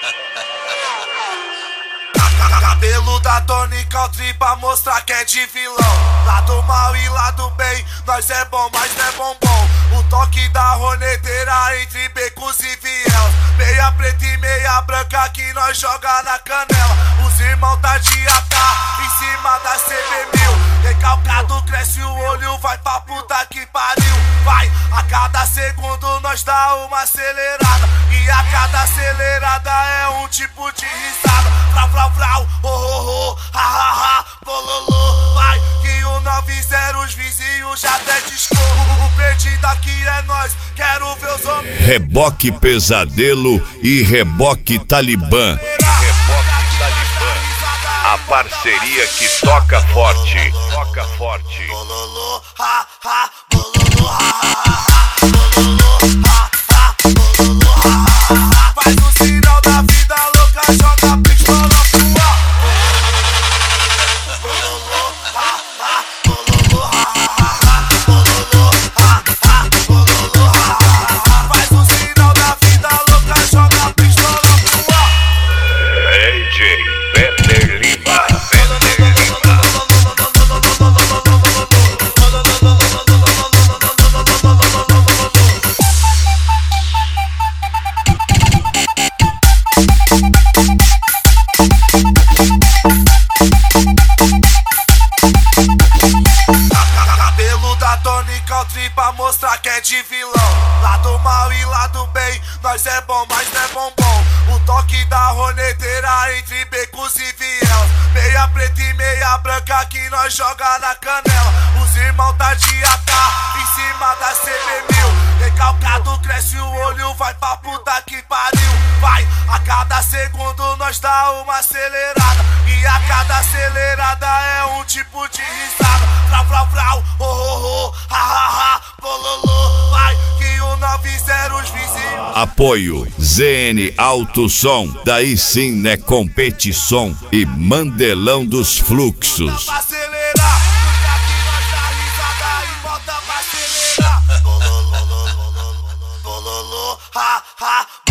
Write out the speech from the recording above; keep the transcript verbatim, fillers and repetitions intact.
Cabelo da Tony Country pra mostrar que é de vilão. Lado mal e lado bem, nós é bom, mas não é bombom. O toque da roneteira entre becos e vielas. Meia preta e meia branca que nós joga na canela. Os irmãos da Diatá em cima da C B mil. Recalcado cresce o olho, vai pra puta que pariu. Vai, a cada segundo nós dá uma acelerada. E a cada acelerada é um tipo de risada. Vrau, vrau, vrau, oh, oh, oh, ha, ha, ha, bololô. Vai, que o nove zero os vizinhos já até discorro. O perdido aqui é nós, quero ver os homens. Reboque Pesadelo e Reboque Talibã. Reboque Talibã, a parceria que toca forte. Toca forte. Bololô, ha, ha, bololô, ha, ha, ha, bololô, ha, ha, bololô, ha, ha, ha. Faz o sinal da vida louca, joga a pistola pro ar. Bololô, ha, ha, bololô, ha, ha, ha, bololô, ha, ha, bololô, ha, ha, ha. Faz o sinal da vida louca, joga a pistola pro ar. D J Peter Lima. Cabelo da Tony Country pra mostrar que é de vilão. Lado mal e lado bem, nós é bom, mas não é bombom. O toque da roneteira entre becos e vielas. Meia preta e meia branca que nós joga na canela. Os irmãos da Diatá em cima da C B mil. Recalcado cresce o olho, vai pra puta que pariu. Vai, a cada segundo nós dá uma acelerada. E a cada acelerada é um tipo de risada. Vrau, vrau, vrau, oh, oh, oh, ha, ha, ha, bololô. Vai, que o nove zero os vizinhos. Apoio Z N Alto Som, daí sim né competição e Mandelão dos Fluxos. Pra acelerar, porque aqui nós dá risada e volta pra acelerar. Bololô, bololô, bololô, ha, ha.